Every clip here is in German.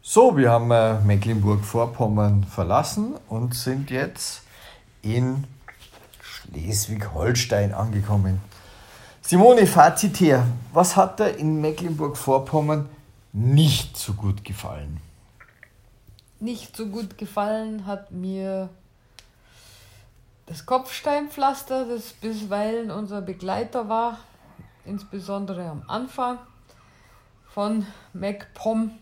So, wir haben Mecklenburg-Vorpommern verlassen und sind jetzt in Schleswig-Holstein angekommen. Simone, Fazit her. Was hat dir in Mecklenburg-Vorpommern nicht so gut gefallen? Nicht so gut gefallen hat mir das Kopfsteinpflaster, das bisweilen unser Begleiter war, insbesondere am Anfang von MacPom.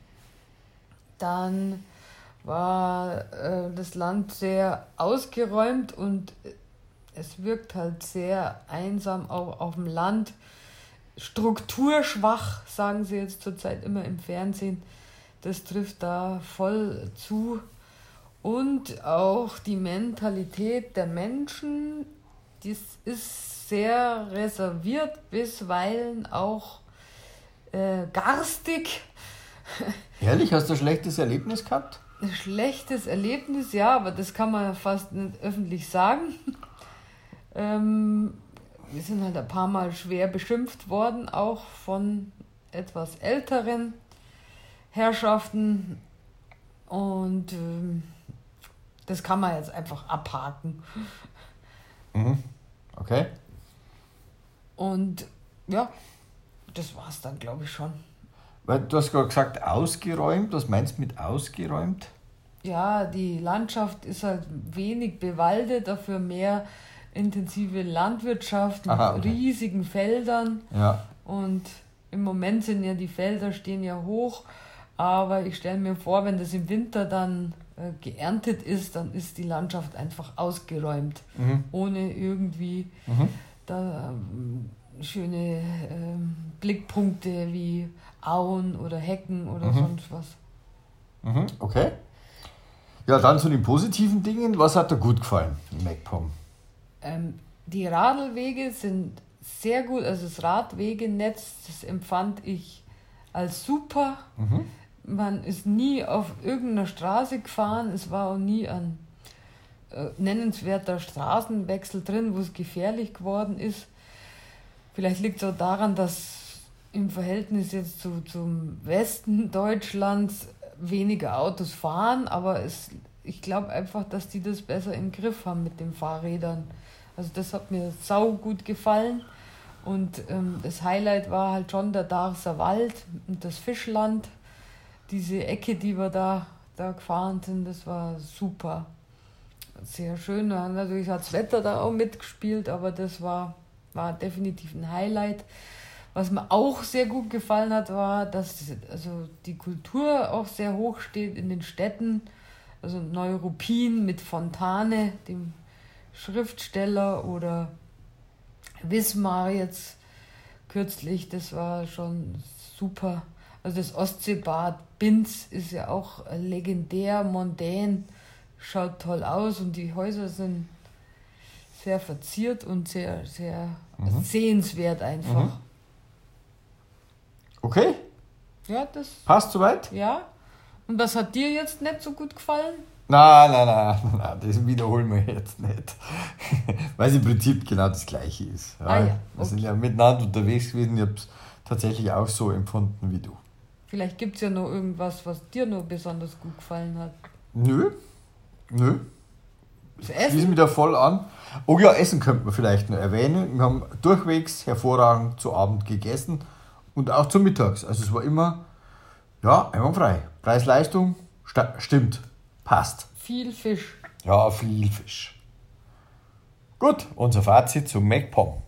Dann war das Land sehr ausgeräumt und es wirkt halt sehr einsam auch auf dem Land. Strukturschwach, sagen sie jetzt zurzeit immer im Fernsehen. Das trifft da voll zu. Und auch die Mentalität der Menschen, das ist sehr reserviert, bisweilen auch garstig. Ehrlich, hast du ein schlechtes Erlebnis gehabt? Ein schlechtes Erlebnis, ja, aber das kann man ja fast nicht öffentlich sagen. Wir sind halt ein paar Mal schwer beschimpft worden, auch von etwas älteren Herrschaften. Und das kann man jetzt einfach abhaken. Okay. Und ja, das war's dann, glaube ich, schon. Weil du hast gerade gesagt, ausgeräumt. Was meinst du mit ausgeräumt? Ja, die Landschaft ist halt wenig bewaldet, dafür mehr intensive Landwirtschaft mit riesigen Feldern. Ja. Und im Moment sind ja die Felder stehen ja hoch, aber ich stelle mir vor, wenn das im Winter dann geerntet ist, dann ist die Landschaft einfach ausgeräumt, ohne irgendwie da schöne Blickpunkte wie Auen oder Hecken oder sonst was. Okay. Ja, dann zu den positiven Dingen. Was hat dir gut gefallen in MacPom? Die Radlwege sind sehr gut, also das Radwegenetz, das empfand ich als super. Man ist nie auf irgendeiner Straße gefahren, es war auch nie ein nennenswerter Straßenwechsel drin, wo es gefährlich geworden ist. Vielleicht liegt es auch daran, dass im Verhältnis jetzt zum Westen Deutschlands weniger Autos fahren, aber ich glaube einfach, dass die das besser im Griff haben mit den Fahrrädern. Also das hat mir sau gut gefallen und das Highlight war halt schon der Darßer Wald und das Fischland. Diese Ecke, die wir da gefahren sind, das war super. Sehr schön. Natürlich hat das Wetter da auch mitgespielt, aber das war definitiv ein Highlight. Was mir auch sehr gut gefallen hat, war, dass also die Kultur auch sehr hoch steht in den Städten. Also Neuruppin mit Fontane, dem Schriftsteller, oder Wismar jetzt kürzlich, das war schon super. Also das Ostseebad Binz ist ja auch legendär, mondän, schaut toll aus und die Häuser sind sehr verziert und sehr, sehr sehenswert einfach. Okay. Ja, das passt soweit? Ja. Und was hat dir jetzt nicht so gut gefallen? Nein, das wiederholen wir jetzt nicht. Weil es im Prinzip genau das Gleiche ist. Ja, okay. Wir sind ja miteinander unterwegs gewesen, ich habe es tatsächlich auch so empfunden wie du. Vielleicht gibt es ja noch irgendwas, was dir noch besonders gut gefallen hat. Nö. Das Essen? Schließen wir da voll an. Oh ja, Essen könnte man vielleicht noch erwähnen. Wir haben durchwegs hervorragend zu Abend gegessen und auch zum Mittags. Also es war immer, einwandfrei. Preis-Leistung stimmt, passt. Viel Fisch. Ja, viel Fisch. Gut, unser Fazit zu MacPom.